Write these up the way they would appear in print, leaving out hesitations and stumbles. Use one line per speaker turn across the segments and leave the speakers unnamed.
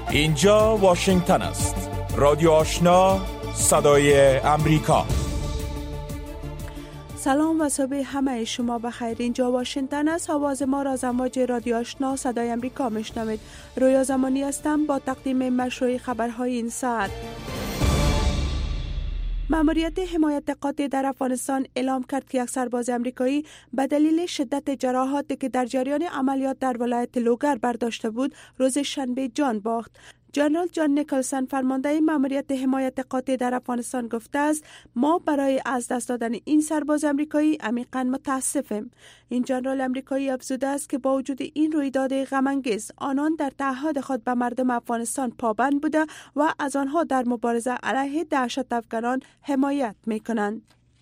اینجا واشنگتن است. رادیو آشنا، صدای امریکا.
سلام و صبح همه شما بخیر. اینجا واشنگتن است. آواز ما را از امواج رادیو آشنا صدای امریکا میشنوید. رویا زمانی هستم با تقدیم مشروع خبرهای این ساعت. ماموریت حمایت قاطع در افغانستان اعلام کرد که یک سرباز امریکایی به دلیل شدت جراحاتی که در جریان عملیات در ولایت لوگر برداشته بود، روز شنبه جان باخت. جنرال جان نیکلسن، فرمانده ماموریت حمایت قاطع در افغانستان، گفته است ما برای از دست دادن این سرباز امریکایی عمیقاً متاسفیم. این جنرال امریکایی افزوده است که با وجود این رویداد غم‌انگیز، آنان در تعهد خود به مردم افغانستان پابند بوده و از آنها در مبارزه علیه دهشت افغانان حمایت می‌کنند.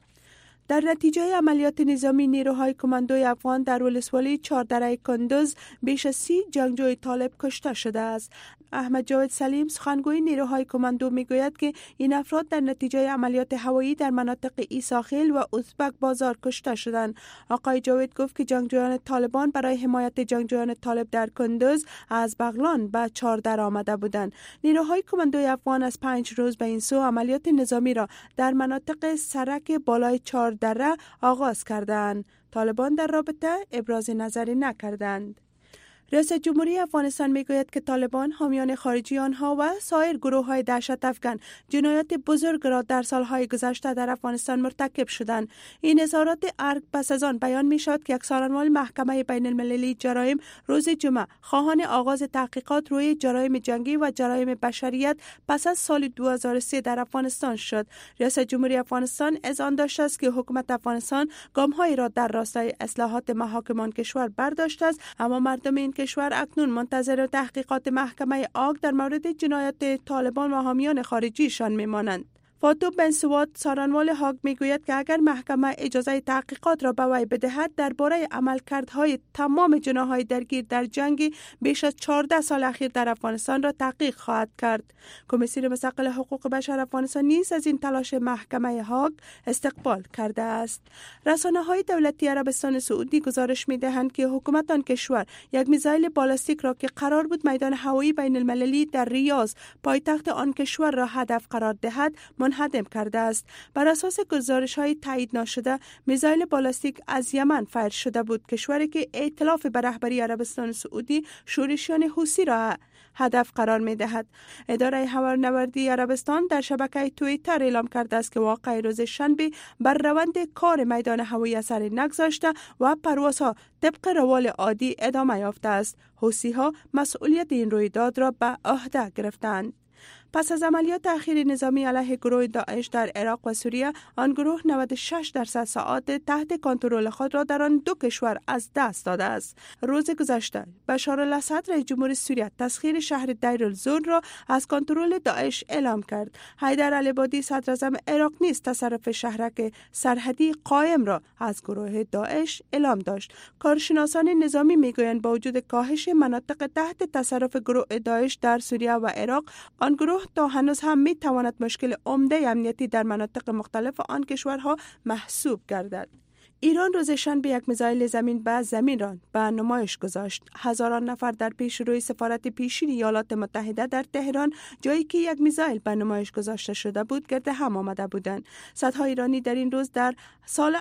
در نتیجه عملیات نظامی نیروهای کماندوی افغان در ولسوالی چهاردره کندوز بیش از 30 جنگجوی طالب کشته شده است. احمد جاوید سلیم، سخنگوی نیروهای کماندو، میگوید که این افراد در نتیجه عملیات هوایی در مناطق ایساخیل و ازبک بازار کشته شدند. آقای جاوید گفت که جنگجویان طالبان برای حمایت جنگجویان طالب در کندوز از بغلان به چهاردره آمده بودند. نیروهای کماندوی افغان از 5 روز به این سو عملیات نظامی را در مناطق سرک بالای چهاردره آغاز کردند. طالبان در رابطه ابراز نظری نکردند. رئیس جمهوری افغانستان میگوید که طالبان، حامیان خارجی آنها و سایر گروه‌های دهشت افغان جنایات بزرگ را در سالهای گذشته در افغانستان مرتکب شدند. این اظهارات ارگ پس از آن بیان می‌شود که یک سخنران محکمه بین المللی جرایم روز جمعه خواهان آغاز تحقیقات روی جرایم جنگی و جرایم بشریت پس از سال 2003 در افغانستان شد. رئیس جمهوری افغانستان اذعان داشته است که حکومت افغانستان گام‌هایی را در راستای اصلاحات محاکم آن کشور برداشته است، اما مردم این کشور اکنون منتظر تحقیقات محکمه آگ در مورد جنایات طالبان و حامیان خارجیشان میمانند. فاتو بن سواد، سخنران هاگ، میگوید که اگر محکمه اجازه تحقیقات را به وی بدهد، درباره عملکردهای تمام جناح‌های درگیر در جنگ بیش از 14 سال اخیر در افغانستان را تحقیق خواهد کرد. کمیسیون مستقل حقوق بشر افغانستان نیز از این تلاش محکمه هاگ استقبال کرده است. رسانه‌های دولتی عربستان سعودی گزارش می‌دهند که حکومت آن کشور یک میزایل بالستیک را که قرار بود میدان هوایی بین المللی در ریاض، پایتخت آن کشور، را هدف قرار دهد، منهدم کرده است. بر اساس گزارش‌های تایید نشده، میزایل بالستیک از یمن فایر شده بود، کشوری که ائتلاف به رهبری عربستان سعودی شورشیان حوثی را هدف قرار می‌دهد. اداره هوانوردی عربستان در شبکه توییتر اعلام کرده است که واقعه روز شنبه بر روند کار میدان هوایی اثر نگذاشته و پروازها طبق روال عادی ادامه یافته است. حوثی‌ها مسئولیت این رویداد را به عهده گرفتند. پس از عملیات اخیر نظامی علیه گروه داعش در عراق و سوریه، آن گروه 96% ساعات تحت کنترل خود را در آن دو کشور از دست داده است. روز گذشته بشار الاسد، رئیس جمهور سوریه، تسخیر شهر دیر الزور را از کنترل داعش اعلام کرد. حیدر العبادی، صدر اعظم عراق، نیز تصرف شهرک سرحدی قائم را از گروه داعش اعلام داشت. کارشناسان نظامی میگویند با وجود کاهش مناطق تحت تصرف گروه داعش در سوریه و عراق، آن گروه تا هنوز هم می تواند مشکل عمده امنیتی در مناطق مختلف آن کشورها محسوب گردد. ایران روز شنبه یک میزایل زمین به زمین را به نمایش گذاشت. هزاران نفر در پیشروی سفارت پیشین ایالات متحده در تهران، جایی که یک میزایل به نمایش گذاشته شده بود، گرد هم آمده بودند. صدها ایرانی در این روز در سال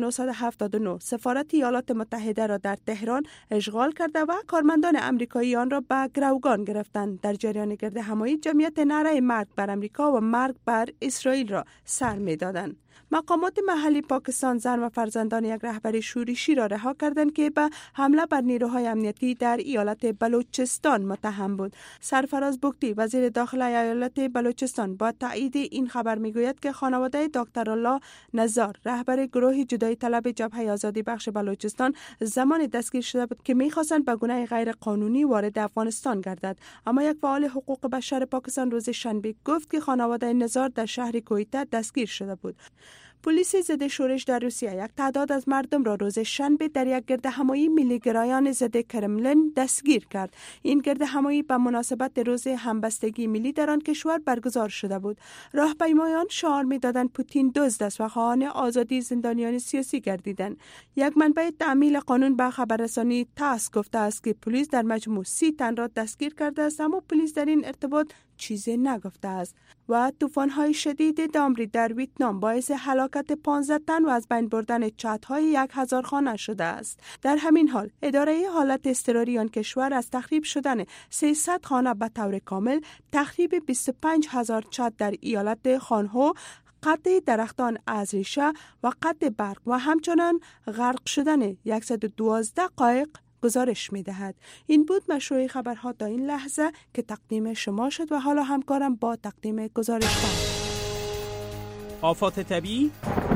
1979 سفارت ایالات متحده را در تهران اشغال کرده و کارمندان آمریکایی آن را به گروگان گرفتند. در جریان گرد همایی، جمعیت نعره مرگ بر آمریکا و مرگ بر اسرائیل را سر می‌دادند. مقامات محلی پاکستان زن و فرزندان یک رهبر شورشی را رها کردند که به حمله بر نیروهای امنیتی در ایالت بلوچستان متهم بود. سرفراز بگتی، وزیر داخلی ایالت بلوچستان، با تایید این خبر میگوید که خانواده دکتر الله نزار، رهبر گروه جدایی طلب جبهه آزادی بخش بلوچستان، زمان دستگیر شده بود که می‌خواستند به گونه غیر قانونی وارد افغانستان گردد. اما یک فعال حقوق بشر پاکستان روز شنبه گفت که خانواده نزار در شهر کویته دستگیر شده بود. پلیس ضد شورش در روسیه یک تعداد از مردم را روز شنبه در یک گردهمایی ملیگرایان ضد کرملین دستگیر کرد. این گردهمایی به مناسبت روز همبستگی ملی در آن کشور برگزار شده بود. راهپیمایان شعار می‌دادند پوتین دزد است و خواهان آزادی زندانیان سیاسی گردیدند. یک منبع تعمیل قانون به خبررسانی تاس گفته است که پلیس در مجموع 30 تن را دستگیر کرده است، اما پلیس در این ارتباط چیزی نگفته است. و طوفان‌های شدید دامری در ویتنام باعث هلاکت 15 تن و از بین بردن چترهای 1000 خانه شده است. در همین حال اداره حالت اضطراری آن کشور از تخریب شدن 300 خانه به طور کامل، تخریب 25000 چتر در ایالت خانهو، قطع درختان از ریشه و قطع برق و همچنان غرق شدن 112 قایق گزارش می دهد. این بود مشروع خبرها تا این لحظه که تقدیم شما شد و حالا همکارم با تقدیم گزارش دارم.
آفات طبیعی،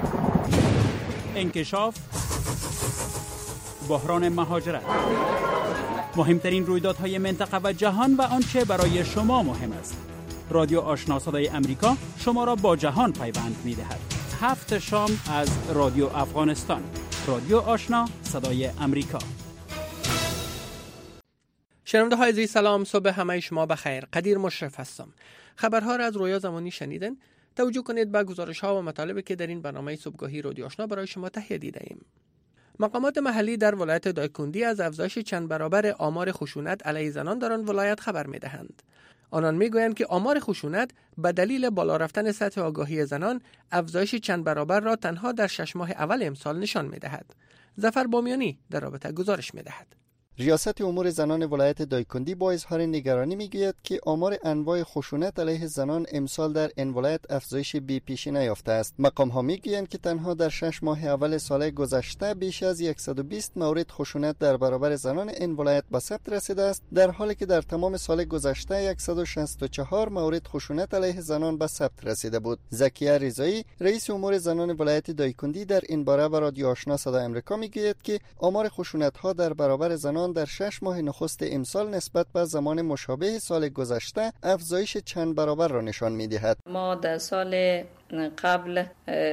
انکشاف، بحران مهاجرت، مهمترین رویدادهای منطقه و جهان و آنچه برای شما مهم است. رادیو آشنا صدای امریکا شما را با جهان پیوند می دهد. 7 شام از رادیو افغانستان. رادیو آشنا صدای امریکا.
شنونده های عزیز سلام، صبح همه شما بخیر. قدیر مشرف هستم. خبرها را از رویا زمانی شنیدن. توجه کنید به گزارش ها و مطالبی که در این برنامه صبحگاهی رادیو آشنا برای شما تهیه دیده ایم. مقامات محلی در ولایت دایکندی از افزایش چند برابر آمار خشونت علیه زنان در آن ولایت خبر می دهند. آنان می گویند که آمار خشونت به دلیل بالا رفتن سطح آگاهی زنان افزایش چند برابر را تنها در 6 ماه اول امسال نشان می دهد. ظفر بامیانی در رابطه گزارش می دهد.
ریاست امور زنان ولایت دایکندی با اظهار نگرانی میگوید که آمار انواع خشونت علیه زنان امسال در این ولایت افزایش بی‌پیشی نیافته است. مقام ها میگویند که تنها در 6 ماه اول سال گذشته بیش از 120 مورد خشونت در برابر زنان این ولایت به ثبت رسیده است، در حالی که در تمام سال گذشته 164 مورد خشونت علیه زنان به ثبت رسیده بود. زکیه رضایی رئیس امور زنان ولایت دایکندی در این باره به رادیو آشنا صدای آمریکا میگوید که آمار خشونت ها در برابر زنان در 6 ماه نخست امسال نسبت به زمان مشابه سال گذشته افزایش چند برابر را نشان می‌دهد.
ما در سال قبل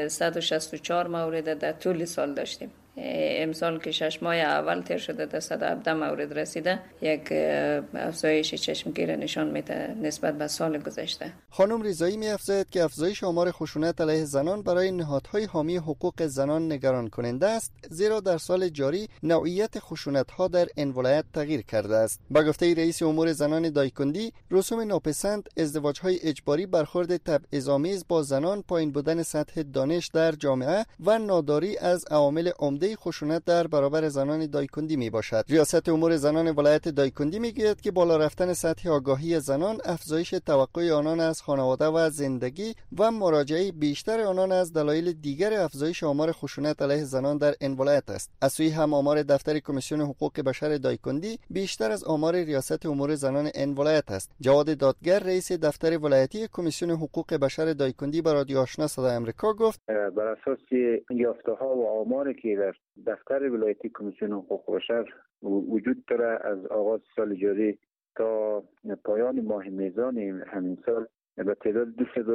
164 مورد در طول سال داشتیم. امسال که 6 ماه اول تیر شده در 117 مورد رسیده، یک افزایش چشمگیر نشان میده نسبت به سال گذشته.
خانم رضایی می‌افزاید که افزایش آمار خشونت علیه زنان برای نهادهای حامی حقوق زنان نگران کننده است، زیرا در سال جاری نوعیت خشونت‌ها در این ولایت تغییر کرده است. با گفته رئیس امور زنان دایکندی، رسوم ناپسند، ازدواج‌های اجباری، برخورد تبعیض‌آمیز با زنان، پایین بودن سطح دانش در جامعه و ناداری از عوامل عمده خشونت در برابر زنان دایکندی می باشد. ریاست امور زنان ولایت دایکندی می گوید که بالا رفتن سطح آگاهی زنان، افزایش توقع آنان از خانواده و زندگی و مراجعه بیشتر آنان از دلایل دیگر افزایش آمار خشونت علیه زنان در این ولایت است. از سوی هم آمار دفتر کمیسیون حقوق بشر دایکندی بیشتر از آمار ریاست امور زنان این ولایت است. جواد دادگر رئیس دفتر ولایتی کمیسیون حقوق بشر دایکندی به رادیو آشنا صدای آمریکا گفت:
بر اساس یافته‌ها و آماری که در دفتر ولایتی کمیسیون حقوق بشر وجود داره، از آغاز سال جاری تا پایان ماه میزان همین سال به تعداد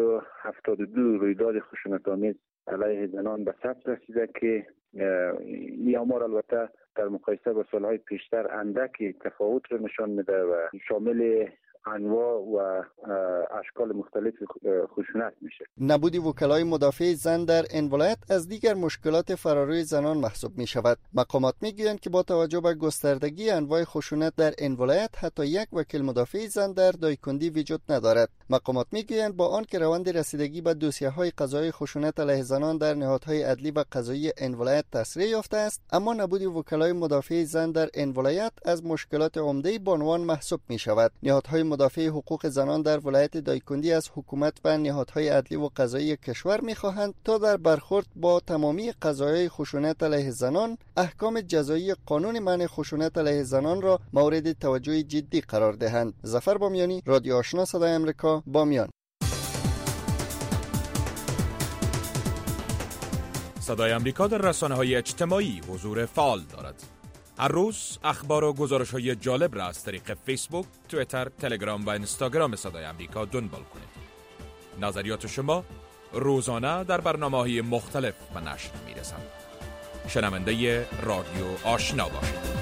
272 رویداد خشونت‌آمیز علیه زنان به ثبت رسیده که این آمار البته در مقایسه با سالهای پیشتر اندکی تفاوت رو نشان میده و شامل انواع و اشکال مختلف خشونت میشه.
نبود وکلای مدافع زن در این ولایت از دیگر مشکلات فراروی زنان محسوب می شود. مقامات میگویند که با توجه به گستردگی انواع خشونت در این ولایت حتی یک وکیل مدافع زن در دایکندی وجود ندارد. مقامات میگویند با آنکه روند رسیدگی به دوسیه‌های قضایی خشونت علیه زنان در نهادهای عدلی و قضایی این ولایت تسریع یافته است، اما نبود وکلای مدافع زن در این ولایت از مشکلات عمده بانوان محسوب می شود. نهادهای مدافع حقوق زنان در ولایت دایکندی از حکومت و نهادهای عدلی و قضایی کشور می‌خواهند تا در برخورد با تمامی قضایای خشونت علیه زنان، احکام جزایی قانون منع خشونت علیه زنان را مورد توجه جدی قرار دهند. ظفر بامیانی، رادیو آشنا صدای آمریکا، بامیان.
صدای آمریکا در رسانه‌های اجتماعی حضور فعال دارد. هر روز اخبار و گزارش‌های جالب را از طریق فیسبوک، توییتر، تلگرام و اینستاگرام صدای آمریکا دنبال کنید. نظریات شما روزانه در برنامه‌های مختلف به نشر می‌رسند. شنونده رادیو آشنا باشید.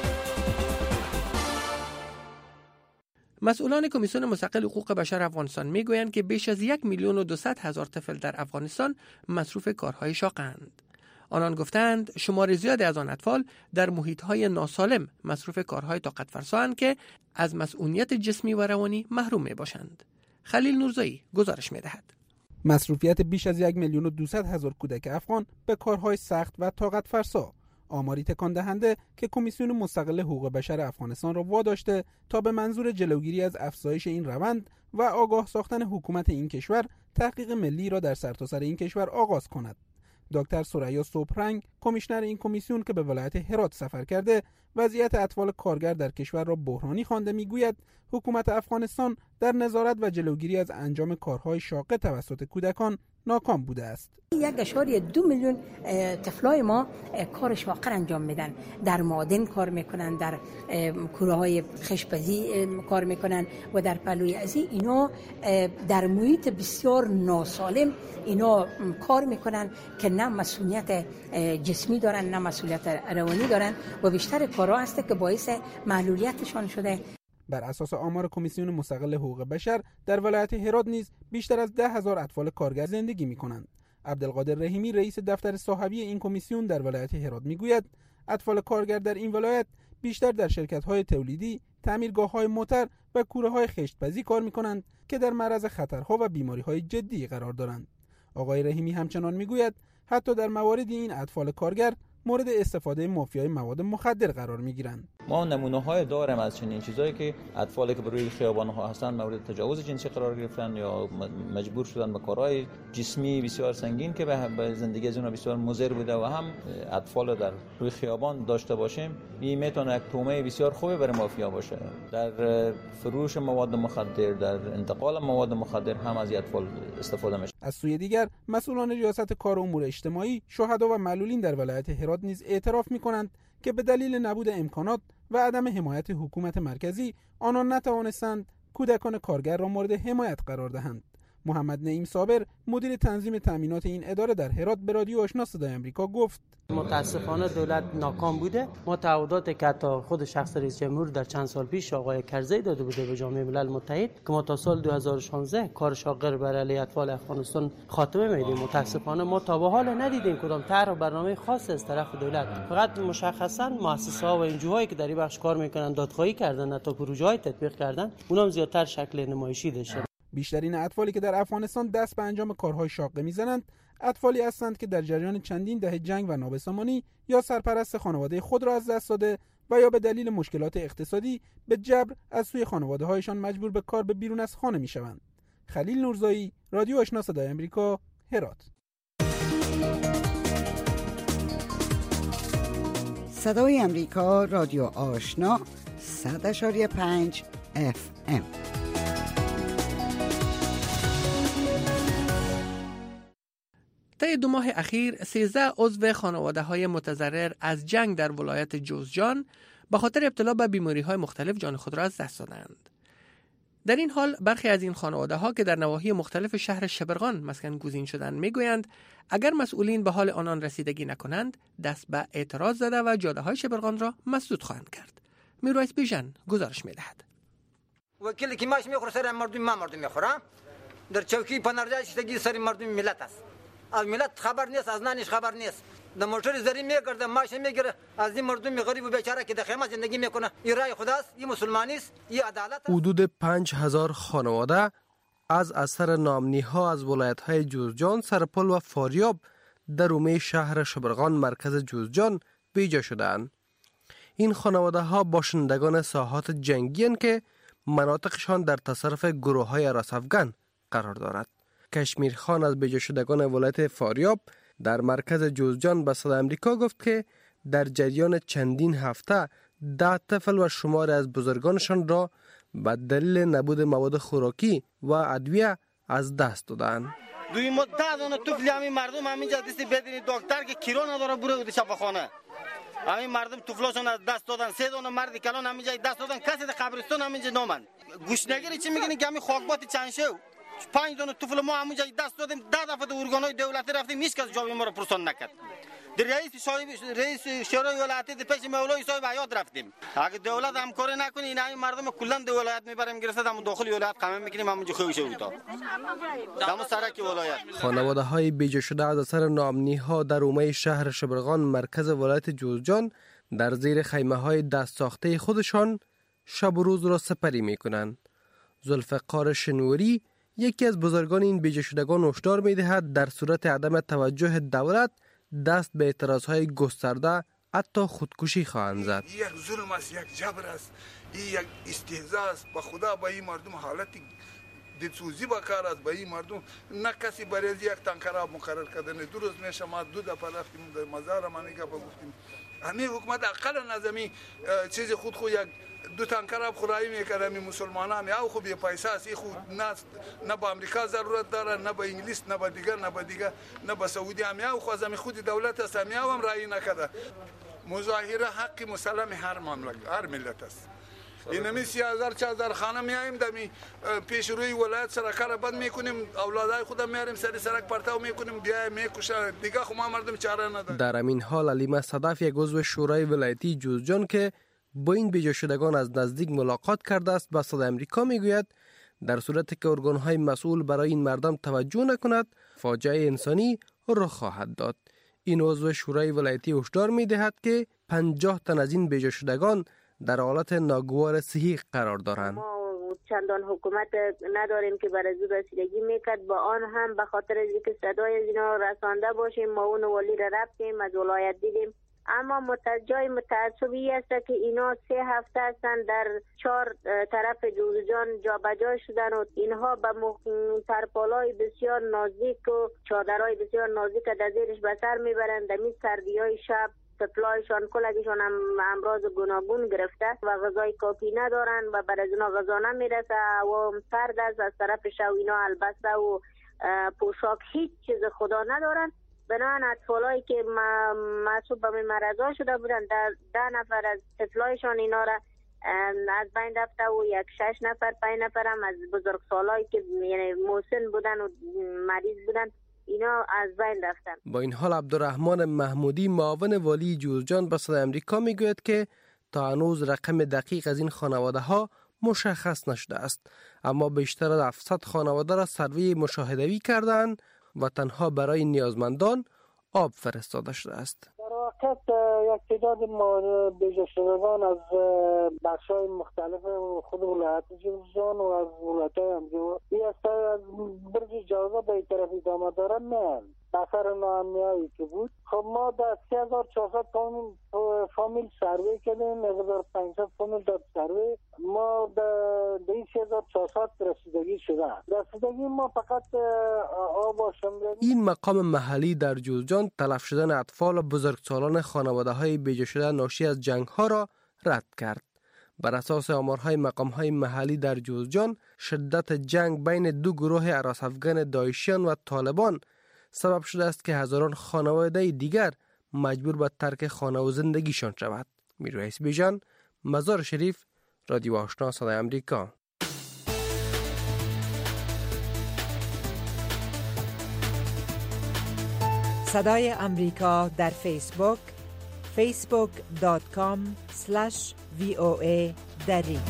مسئولان کمیسیون مستقل حقوق بشر افغانستان میگویند که بیش از 1,200,000 طفل در افغانستان مصروف کارهای شاقند. آنان گفتند شمار زیادی از آن اطفال در محیط‌های ناسالم مصروف کارهای طاقت فرسااند که از مسئولیت جسمی و روانی محروم میباشند. خلیل نورزایی گزارش میدهد.
مصروفیت بیش از 1,200,000 کودک افغان به کارهای سخت و طاقت فرسا، آماری تکان دهنده که کمیسیون مستقل حقوق بشر افغانستان را واداشته تا به منظور جلوگیری از افزایش این روند و آگاه ساختن حکومت این کشور تحقیق ملی را در سرتاسر این کشور آغاز کند. دکتر سریا صبحرنگ، کمیشنر این کمیسیون که به ولایت هرات سفر کرده، وضعیت اطفال کارگر در کشور را بحرانی خوانده، میگوید حکومت افغانستان در نظارت و جلوگیری از انجام کارهای شاقه توسط کودکان ناکام بوده است.
1.2 میلیون طفلای ما کار شاقه انجام میدن، در معادن کار میکنن، در کوره‌های خشپزی کار میکنن و در پلوی ازی اینا در محیط بسیار ناسالم اینا کار میکنن که نه مسئولیت جسمی دارن نه مسئولیت روانی دارن و بیشتر کارها هست که باعث معلولیتشان شده.
بر اساس آمار کمیسیون مستقل حقوق بشر در ولایت هرات نیز بیشتر از 10,000 اطفال کارگر زندگی می‌کنند. عبدالقادر رحیمی رئیس دفتر صاحبی این کمیسیون در ولایت هرات میگوید اطفال کارگر در این ولایت بیشتر در شرکت‌های تولیدی، تعمیرگاه‌های موتر و کوره‌های خشت‌پزی کار می‌کنند که در معرض خطرها و بیماری‌های جدی قرار دارند. آقای رحیمی همچنان میگوید حتی در مواردی این اطفال کارگر مورد استفاده مافیای مواد مخدر قرار میگیرند.
ما نمونه‌های داریم از چنین چیزایی که اطفالی که روی خیابان‌ها هستند مورد تجاوز جنسی قرار گرفتن یا مجبور شدن به کارهای جسمی بسیار سنگین که به زندگی از اونها بسیار مضر بوده و هم اطفال در روی خیابان داشته باشیم، این میتونه یک تومه بسیار خوبی برای مافیا باشه. در فروش مواد مخدر، در انتقال مواد مخدر هم از اطفال استفاده میشه.
از سوی دیگر مسئولان ریاست کار و امور اجتماعی، شهدا و معلولین در ولایت هرات نیز اعتراف می‌کنند که به دلیل نبود امکانات و عدم حمایت حکومت مرکزی آنان نتوانستند کودکان کارگر را مورد حمایت قرار دهند. محمد نعیم صابر، مدیر تنظیم تامینات این اداره در هرات، به رادیو آشنا صدای آمریکا گفت
متاسفانه دولت ناکام بوده. ما تعهداتی که حتی خود شخص رئیس جمهور در چند سال پیش آقای کرزی داده بوده به جامعه ملل متحد که ما تا سال 2016 کار شاغر برای علیه اطفال افغانستان خاتمه میدیم، متاسفانه ما تا به حال ندیدیم کدام طرح و برنامه خاص از طرف دولت. فقط مشخصا مؤسسه‌ها و انجوهایی که در این بخش کار میکنن دادخواهی کردن تا پروژه‌های تطبیق کردن، اونم زیادتر شکل نمایشی داشته.
بیشترین اطفالی که در افغانستان دست به انجام کارهای شاقه میزنند اطفالی هستند که در جریان چندین دهه جنگ و نابسامانی یا سرپرست خانواده خود را از دست داده و یا به دلیل مشکلات اقتصادی به جبر از سوی خانواده‌هایشان مجبور به کار به بیرون از خانه میشوند. خلیل نورزایی، رادیو آشنا صدای آمریکا، هرات.
صدای آمریکا، رادیو آشنا 100.5 FM.
طی 2 ماه اخیر 13 عضو خانواده‌های متضرر از جنگ در ولایت جوزجان به خاطر ابتلا به بیماری‌های مختلف جان خود را از دست دادند. در این حال برخی از این خانواده‌ها که در نواحی مختلف شهر شبرغان مسکن گزین شدند میگویند اگر مسئولین به حال آنان رسیدگی نکنند دست به اعتراض زده و جاده‌های شبرغان را مسدود خواهند کرد. میرویس بیژن گزارش می‌دهد.
وکیلی که ماش می‌خوره سر مردم می‌خوره در چوکی پناهجوی شدگی سر مردم ملت است. از ملت خبر نیست، از نانش خبر نیست. در موتور زری میگرده، ماش میگیره، از این مردم غریب و بیچاره که در خیمه زندگی میکنه. این رای خداست، این مسلمانی است، این عدالت است.
حدود 5000 خانواده از اثر نامنی‌ها از ولایت‌های جوزجان، سرپل و فاریاب در حومه شهر شبرغان مرکز جوزجان بیجا شدند. این خانواده‌ها باشندگان ساحات جنگی اند که مناطقشان در تصرف گروه‌های راسافگن قرار دارد. کشمیر خان از بیجا شدگان ولایت فاریاب در مرکز جوزجان به صدای آمریکا گفت که در جریان چندین هفته 10 طفل و شمار از بزرگانشان را به دلیل نبود مواد خوراکی و ادویه از دست دادند.
دوی مدت اون طفل همین مردم همینجا دستی بدین دکتر که کیرو نداره بره شفاخانه. همین مردم طفلاشون از دست دادن، 3 دونه مرد کلان همینجا دست دادن، کسی در قبرستان همینجا نامند. گوشنگیری چی میگین که همین خاکبات چند شو 5 دونه طفل ما همونجا دست دادیم 10 دفعه در ارگان‌های دولتی رفتیم هیچ کس جواب ما رو پرسان نکرد. در رئیس شورای ولایتی در پیش مولای صاحب حیات رفتیم. اگه دولت همکاری نکنه این همین مردم کلا در ولایت میبریم گرسته هم داخل ولایت قمه میکنیم همونجا خویشه اوتا دم سرک ولایت.
خانواده‌های بیجا شده از اثر ناامنی‌ها در حومه شهر شبرغان مرکز ولایت جوزجان در زیر خیمه‌های دست ساخته خودشان شب و روز را سپری می‌کنند. ذوالفقار شنوری یکی از بزرگان این بیجا شدگان هشدار می‌دهد در صورت عدم توجه دولت دست به اعتراضهای گسترده حتی خودکشی خواهند زد.
یک ظلم است، یک جبر است، این یک استهزاء است. به خدا به این مردم حالتی دلسوزی بکار است. به این مردم نه کسی برای یک تانکر آب مقرر کردن. دو روز میشه ما 2 دفعه رفتیم در مزار منیگا گفتیم همین حکومت اقل نظامی چیز خود یک 2 تانکر آب خورایی میکردن می مسلمانان یا خوب پیسه است خود نه با امریکا ضرورت داره نه با انگلیس نه با دیگر نه با سعودی هم یا خود از خود دولت است هم رای نکرده. مظاهره حق مسلم هر مملکت هر ملت است. اینمی 30,000 4000 خانه میایم دمی پیش روی ولایت سرکار بند میکنیم اولادای خودم میاریم سرک پرتاو میکنیم بیا میکشن دیگه خو ما مردم چاره نداره. در
همین حال علیمه صدف یک عضو شورای ولایتی جوزجان که با این بیجا شدگان از نزدیک ملاقات کرده است به صدای امریکا میگوید در صورتی که ارگان‌های مسئول برای این مردم توجه نکند فاجعه انسانی رخ خواهد داد. این عضو شورای ولایتی هشدار میدهد که 50 تن از این بیجا شدگان در حالت ناگوار صحی قرار دارند.
ما چندان حکومت نداریم که برای زود رسیدگی میکرد با آن هم به خاطر اینکه صدای از اینا رسانده باشیم ما اون ولی را رفتیم از ولایت دیدیم اما جای متعصبی است که اینا 3 هفته هستند در 4 طرف جوزجان جابجا شدن و اینها به ترپالای بسیار نازک و چادرهای بسیار نازک در زیرش به سر میبرند. در این سردی‌های شب طفلایشان کلگشان هم امراض گوناگون گرفته و غذای کافی ندارن و برای از اینا غذا نمیرسه و سرد است از طرف شو اینا البسه و پوشاک هیچ چیز خدا ندارن. بنابراین اطفالایی که معصوب به مرضا شده بودن 10 نفر از طفلایشان اینا را از بین رفته و 6 نفر 5 نفر هم از بزرگسالایی که یعنی مسن بودن و مریض بودن اینا از بین رفتن.
با این حال عبدالرحمن محمودی معاون والی جوزجان به صدای امریکا میگوید که تا هنوز رقم دقیق از این خانواده ها مشخص نشده است اما بیشتر از 700 خانواده را سروی مشاهده‌ای کردند و تنها برای نیازمندان آب فرستاده شده است.
در واقع یک تعداد بیجا شدگان از بخش‌های مختلف خود ولایت جوزجان و از ولایت‌های همجوار از برج جوزا به این طرف ادامه دارن نه بخر ناامنیایی که بود. خب ما در 3400 فامیل سروی کردیم 1500 فامیل در سروی ما در این 3400 رسیدگی شده. رسیدگی ما فقط آب و شمرد.
این مقام محلی در جوزجان تلف شدن اطفال و بزرگسالان خانواده‌های بیجا شده ناشی از جنگ‌ها را رد کرد. بر اساس آمارهای مقام‌های محلی در جوزجان شدت جنگ بین 2 گروه هراس افغان داعشیان و طالبان سبب شده است که هزاران خانواده دیگر مجبور به ترک خانه و زندگیشان شود. میرویس بیژن، مزار شریف، رادیو آشنا صدای امریکا.
صدای امریکا در فیسبوک facebook.com/VOA دری.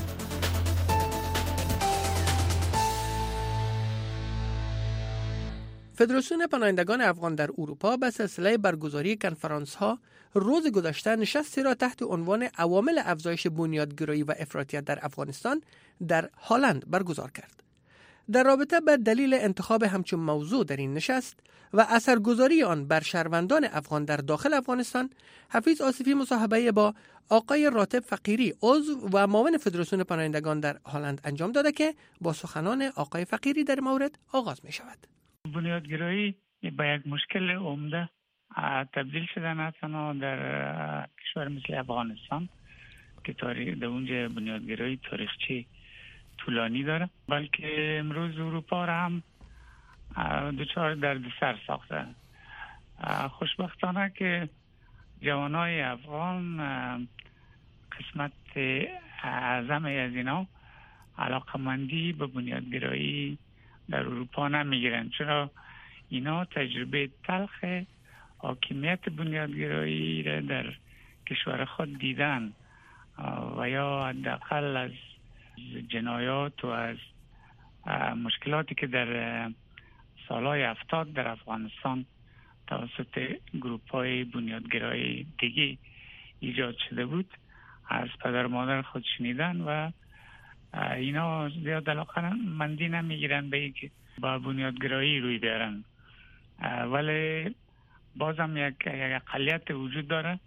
فدراسیون پناهندگان افغان در اروپا به سلسله برگزاری کنفرانس ها روز گذشته نشستی را تحت عنوان عوامل افزایش بنیادگرایی و افراطیت در افغانستان در هلند برگزار کرد. در رابطه به دلیل انتخاب همچون موضوع در این نشست و اثرگذاری آن بر شهروندان افغان در داخل افغانستان، حفیظ آصفی مصاحبه با آقای راتب فقیری عضو و معاون فدراسیون پناهندگان در هلند انجام داده که با سخنان آقای فقیری در مورد آغاز می شود.
بنیادگرایی به یک مشکل عمده تبدیل شده نه تنها در کشور مثل افغانستان که در اونجا بنیادگرایی تاریخچه طولانی داره، بلکه امروز اروپا را هم دچار دردسر ساخته. خوشبختانه که جوانای افغان قسمت اعظم از اینا علاقمندی به بنیادگرایی در اروپا نمیگیرن، چرا اینا تجربه تلخ حاکمیت بنیادگرایی را در کشور خود دیدن و یا حداقل از جنایات و از مشکلاتی که در سالهای 70 در افغانستان توسط گروپ‌های بنیادگرای دیگه ایجاد شده بود از پدر مادر خود شنیدن و اینا زیاد علاقه مندی نمیگیرن به اینکه با بنیادگرایی روی بیارن، ولی بازم یک اقلیت وجود داره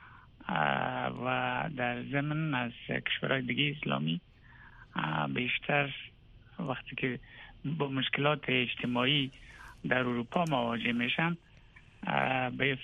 و در ضمن از کشورهای دیگه اسلامی بیشتر وقتی که با مشکلات اجتماعی در اروپا مواجه میشن به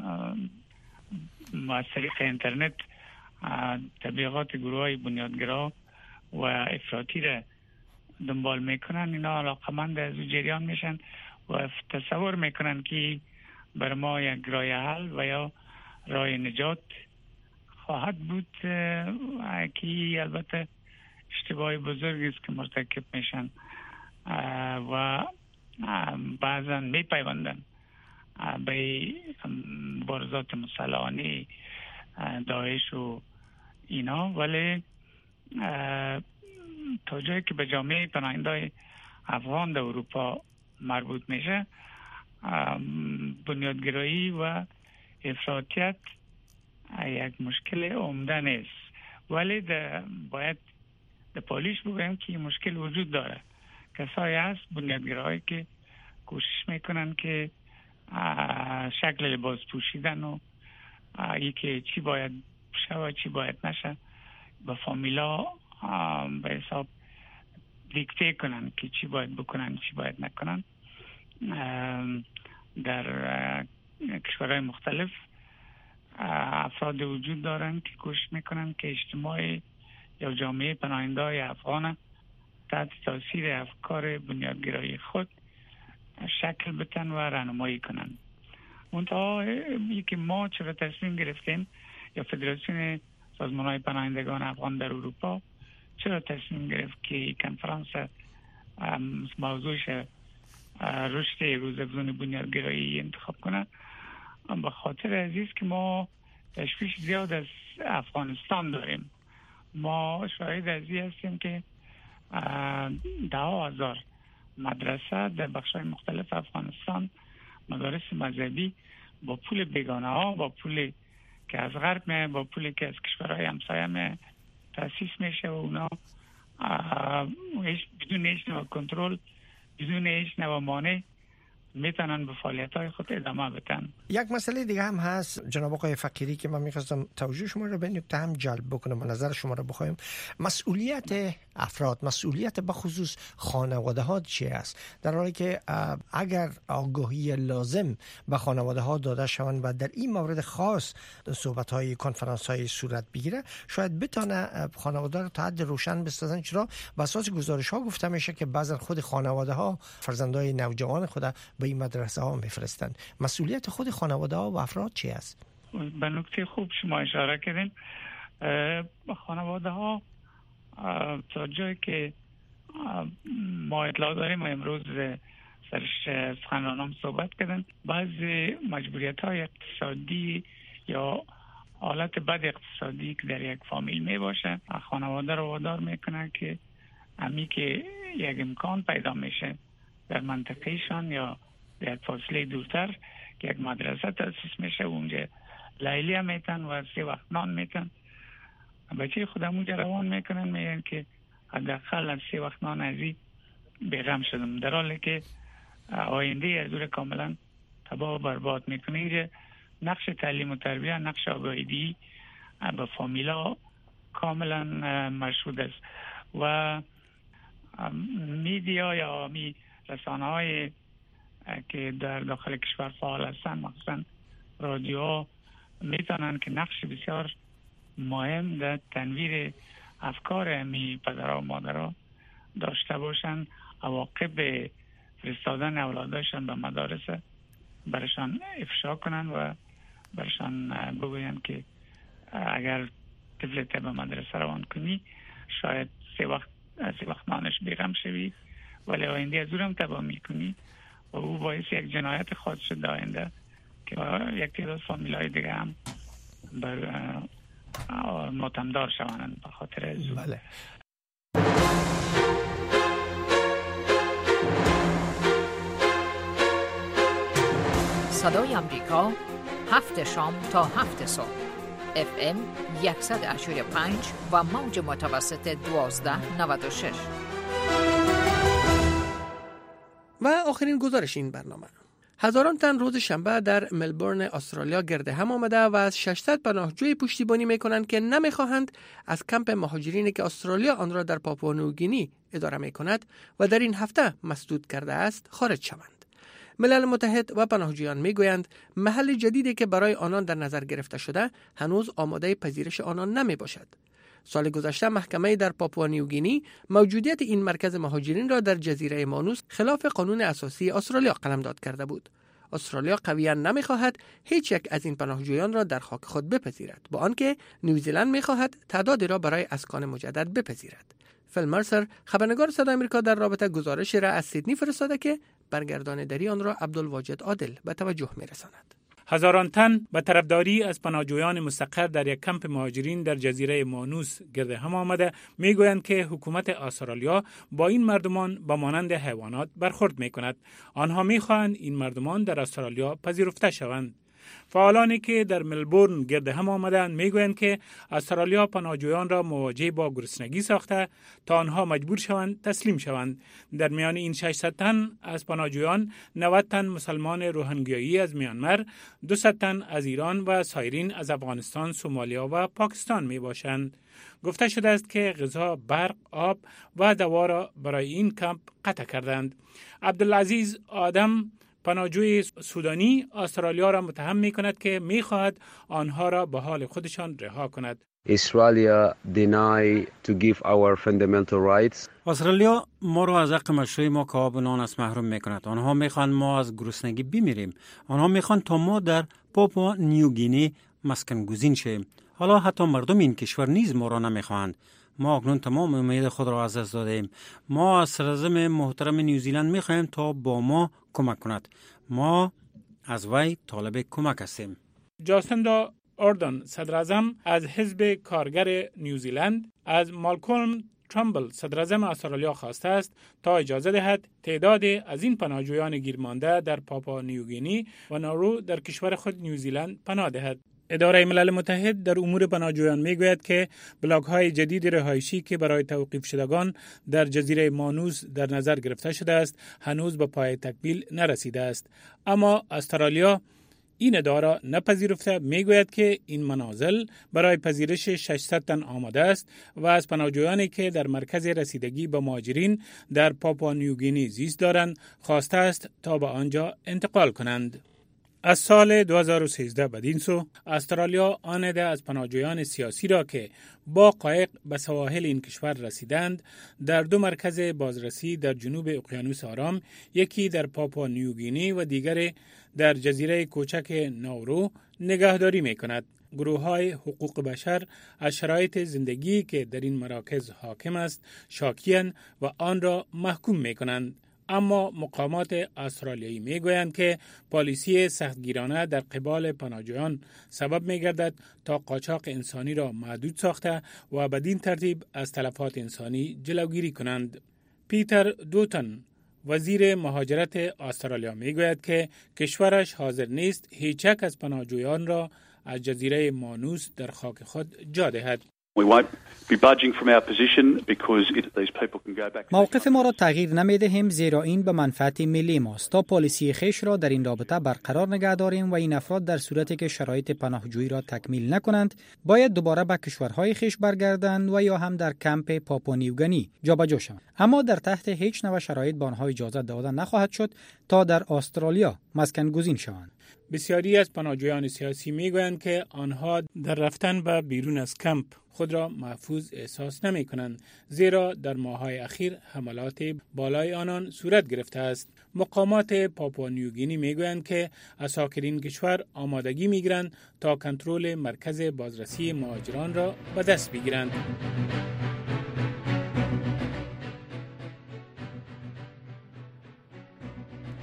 از طریق اینترنت تبلیغات گروه های بنیادگرا و افراطی را دنبال میکنن. اینا علاقمند از جریان میشن و تصور میکنن که بر ما یک راه حل و یا راه نجات خواهد بود که البته اشتباه بزرگی است که مرتکب میشن و بعضا میپیوندن به مبارزات مسلحانه داعش و اینا، ولی تا جایی که به جامعه پناهنده‌های افغان در اروپا مربوط میشه بنیادگرایی و افراطیت یک مشکل عمده نیست، ولی باید در پالیش بگویم که این مشکل وجود داره. کسایی هست بنیادگرایی که کوشش میکنن که شکل لباس پوشیدن و یکی چی باید شود چی باید نشه به فامیلا به حساب دیکته کنن که چی باید بکنن چی باید نکنن. در کشورهای مختلف افراد وجود دارن که کوشش میکنن که اجتماع یا جامعه پناهنده‌های افغان تحت تاثیر افکار بنیادگرایی خود شکل بتن و راهنمایی کنن. منتها یکی ما چرا تصمیم گرفتیم یا فدراسیون سازمان‌های پناهندگان افغان در اروپا چرا تصمیم گرفت که کنفرانس موضوعش رشد روزافزون بنیادگرایی انتخاب کنه؟ به خاطر عزیز که ما تشویش زیاد از افغانستان داریم. ما شاهد از این هستیم که 10,000 مدرسه در بخش‌های مختلف افغانستان مدارس مذهبی با پول بیگانه ها، با پول که از غرب میه، با پولی که از کشورهای همسایه میه تأسیس میشه و اونا بدون هیچ نوع کنترل، بدون هیچ نوع مانع میتونن به فعالیت‌های خود ادامه بدن.
یک مسئله دیگه هم هست جناب آقای فقیری که من می‌خواستم توجه شما رو به این نکته هم جلب بکنم و نظر شما رو بخوایم. مسئولیت افراد، مسئولیت به خصوص خانواده ها چی است؟ در حالی که اگر آگاهی لازم به خانواده ها داده شوند و در این مورد خاص صحبت های کنفرانس های صورت بگیره، شاید بتونه خانواده رو تا حد روشن بسازن. چرا بر اساس گزارش ها گفته میشه که بعضی خود خانواده ها فرزندای نوجوان خود به این مدرسه ها میفرستند. مسئولیت خود خانواده ها و افراد چی است؟
به نکته خوب شما اشاره کردین. خانواده ها تا جایی که ما اطلاع داریم و امروز سرش سخنرانان صحبت کردن، بعضی مجبوریت های اقتصادی یا حالت بد اقتصادی که در یک فامیل می باشه خانواده رو وادار میکنه که امی که یک امکان پیدا میشه در منطقهشان یا در فاصله دورتر که یک مدرسه تأسیس میشه اونجا لیلی هم میتن و 3 وقت نان میتن، بچه خودم اونجا روان میکنن میگن که حداقل از 3 وقت نان ازی بیغم شدم، در حالی که آینده از دور کاملا تباه و برباد میکنه. اینجا نقش تعلیم و تربیه، نقش آگاهی به فامیلا کاملا مشهود است و میدیا یا می رسانه های که در داخل کشور فعال هستن مخصوصا رادیو میتونن که نقش بسیار مهم در تنویر افکار امی پدرها و مادرها داشته باشن، عواقب فرستادن اولادشان به مدارس برشان افشا کنن و برشان بگوین که اگر طفلت به مدرسه روان کنی شاید 3 وقت نانش بیغم شوی ولی آینده از او هم تباه میکنی و او باعث یک جنایت خاص شد آینده که یک تعداد فامیلای دیگه هم بر ماتمدار شوانند به خاطر از او.
بله.
صدای امریکا 7 شام تا 7 صبح FM 100.5 و موج متوسط 1296.
و آخرین گزارش این برنامه. هزاران تن روز شنبه در ملبورن استرالیا گرد هم آمده و از 600 پناهجوی پشتیبانی میکنند که نمیخواهند از کمپ مهاجرینی که استرالیا آن را در پاپوا نیوگینی اداره میکند و در این هفته مسدود کرده است خارج شوند. ملل متحد و پناهجویان میگویند محل جدیدی که برای آنان در نظر گرفته شده هنوز آماده پذیرش آنان نمی باشد. سال گذشته محکمه در پاپوا نیوگینی موجودیت این مرکز مهاجرین را در جزیره مانوس خلاف قانون اساسی استرالیا قلمداد کرده بود. استرالیا قویاً نمیخواهد هیچ یک از این پناهجویان را در خاک خود بپذیرد، با آنکه نیوزیلند میخواهد تعدادی را برای اسکان مجدد بپذیرد. فیل مرسر خبرنگار صدای آمریکا در رابطه گزارشی را از سیدنی فرستاده که برگرداندگی آن را عبدالواجد عادل به توجه می‌رساند.
هزاران تن به طرفداری از پناهجویان مستقر در یک کمپ مهاجرین در جزیره مانوس گرد هم آمده میگویند که حکومت استرالیا با این مردمان به مانند حیوانات برخورد میکند. آنها میخواهند این مردمان در استرالیا پذیرفته شوند. فعالانی که در ملبورن گرد هم آمدند میگویند که استرالیا پناهجویان را مواجه با گرسنگی ساخته تا آنها مجبور شوند تسلیم شوند. در میان این 600 تن از پناهجویان 90 تن مسلمان روهینگیایی از میانمار، 200 تن از ایران و سایرین از افغانستان، سومالیا و پاکستان می باشند. گفته شده است که غذا، برق، آب و دوا را برای این کمپ قطع کردند. عبدالعزیز آدم پناهجوی سودانی استرالیا را متهم می کند که می خواهد آنها را به حال خودشان رها کند.
Australia deny to give our fundamental rights.
استرالیا ما را از حق مشروع ما که آب و نان است محروم می کند. آنها می خواهند ما از گرسنگی بمیریم. آنها می خواهند تا ما در پاپوا نیوگینی مسکن گزین شویم. حالا حتی مردم این کشور نیز ما را نمی خواهند. ما اکنون تمام امید خود را از دست دادیم. ما از سرزمین محترم نیوزیلند می خواهیم تا با ما کمک کند. ما از وی طالب کمک هستیم. جاستندا اردن صدر اعظم از حزب کارگر نیوزیلند از مالکولم ترامبل صدر اعظم استرالیا خواسته است تا اجازه دهد تعداد از این پناهجویان گیرمانده در پاپوا نیوگینی و نارو در کشور خود نیوزیلند پناه دهد. اداره ملل متحد در امور پناهجویان میگوید که بلاک‌های جدید رهایشی که برای توقیف شدگان در جزیره مانوس در نظر گرفته شده است هنوز به پای تکمیل نرسیده است. اما استرالیا این اداره نپذیرفته میگوید که این منازل برای پذیرش 600 تن آماده است و از پناهجویانی که در مرکز رسیدگی به مهاجرین در پاپوا نیوگینی زیست دارند خواسته است تا به آنجا انتقال کنند. از سال 2013 بدین سو استرالیا آمده از پناهجویان سیاسی را که با قایق به سواحل این کشور رسیدند در دو مرکز بازرسی در جنوب اقیانوس آرام، یکی در پاپوا نیوگینی و دیگر در جزیره کوچک ناورو نگهداری می کند. گروه‌های حقوق بشر از شرایط زندگی که در این مراکز حاکم است شاکی‌اند و آن را محکوم می کنند. اما مقامات استرالیایی میگویند که پالیسی سختگیرانه در قبال پناهجویان سبب میگردد تا قاچاق انسانی را محدود ساخته و بدین ترتیب از تلفات انسانی جلوگیری کنند. پیتر دوتن وزیر مهاجرت استرالیا میگوید که کشورش حاضر نیست هیچ یک از پناهجویان را از جزیره مانوس در خاک خود جا دهد.
موقف ما را تغییر نمی‌دهیم زیرا این به منفعت ملی ماست. تا پالیسی خیش را در این رابطه برقرار نگه داریم و این افراد در صورتی که شرایط پناهجویی را تکمیل نکنند باید دوباره به کشورهای خیش برگردند و یا هم در کمپ پاپوا نیوگینی جابجا شوند. اما در تحت هیچ نوع شرایط به آنها اجازه داده نخواهد شد تا در استرالیا مسکن گزین شوند.
بسیاری از پناهجویان سیاسی میگویند که آنها در رفتن به بیرون از کمپ خود را محفوظ احساس نمی کنند زیرا در ماه‌های اخیر حملات بالای آنان صورت گرفته است. مقامات پاپوا نیوگینی میگویند که ساکنین کشور آمادگی میگیرند تا کنترل مرکز بازرسی مهاجران را به دست بگیرند.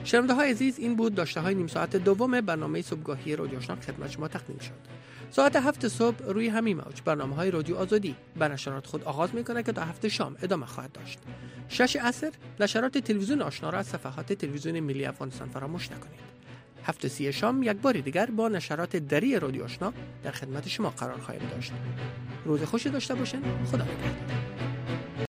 شنونده های عزیز، این بود داشته های نیم ساعت دوم برنامه صبحگاهی رادیو آشنا خدمت شما تقدیم شد. ساعت 7 صبح روی همین موج برنامه های رادیو آزادی به نشرات خود آغاز میکنه که تا 7 شام ادامه خواهد داشت. 6 عصر نشرات تلویزیون آشنا را از صفحات تلویزیون ملی افغانستان فراموش نکنید. 7:30 شام یک بار دیگر با نشرات دری رادیو آشنا در خدمت شما قرار خواهیم داشت. روز خوشی داشته باشین. خدا نگهدار.